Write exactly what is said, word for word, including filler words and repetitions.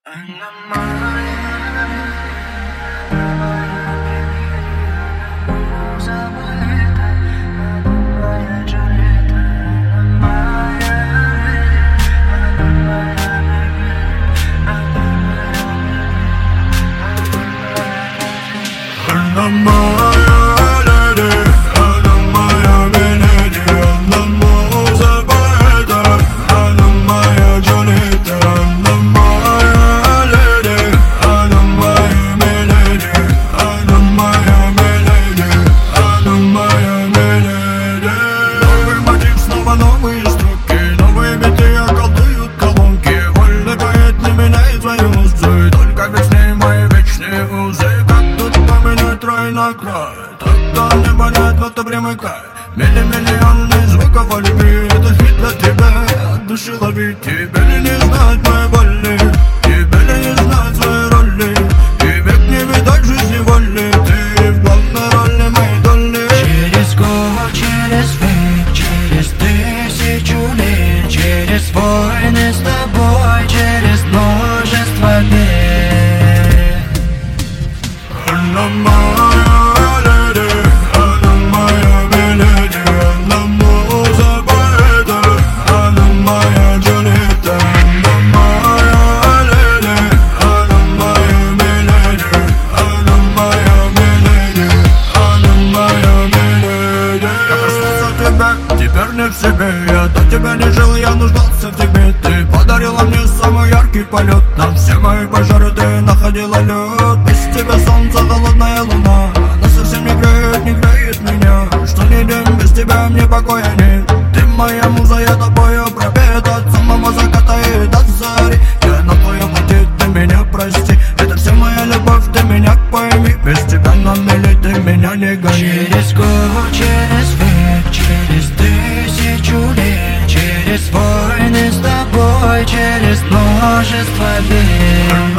Она моя, забыта, она моя Джульетта, она моя, она моя, она моя, она моя леди, она моя миледи, она моя забыта, она моя Джульетта, она моя леди, она моя миледи, она моя миледи, она моя миледи. Новый мотив, снова новые строки, новые биты околдуют колонки. Вольный поэт не меняет свою узы, только ведь с ней мои вечные узы. Как тут поменять рай на край? Тогда не болит, но ты примыкай. Милли-миллионы звуков о любви, это хит для тебя, от души лови. Тебе ли не знать моей боли, тебе ли не знать своей роли, и век не видать в жизни воли. Ты в главной роли моей доли. Через год, через век, через тысячу лет, через войны с тобой, через множество бед. Она моя леди, она моя миледи, она моя забыта, она моя Джульетта, она моя леди, она моя миледи, она моя миледи, она моя миледи. Я проснулся от тебя, теперь не в себе, я до тебя не жил, я нуждался в тебе. Ты подарила мне самый яркий полет, на все мои пожары ты находила лед. Без тебя солнце, холодная луна, она совсем не греет, не греет меня. Что ни день без тебя мне покоя нет. Ты моя муза, я тобою пропет, от самого заката и до зари. Я на твоем пути, ты меня прости, это вся моя любовь, ты меня пойми. Без тебя на мели ты меня не гони. Через год, через век, через тысячу лет, через войны с тобой, через множество бед.